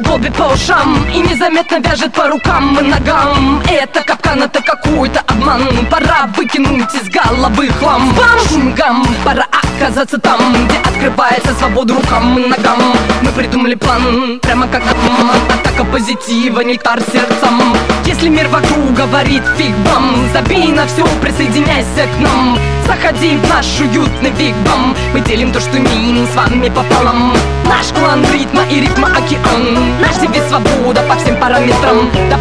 долбит по ушам и незаметно вяжет по рукам и ногам. Это капкан, это какой-то обман. Пора выкинуть из головы хлам. Бам-гам, пора оказаться там, где открывается свобода рукам и ногам. Мы придумали план, прямо как атака позитива, нектар сердцем. Если мир вокруг говорит фиг вам, забей на все, присоединяйся к нам. Заходи в наш уютный вигвам. Мы делим то, что имеем с вами пополам. Наш клан ритма и ритма океан. Наш девиз свобода по всем параметрам. Да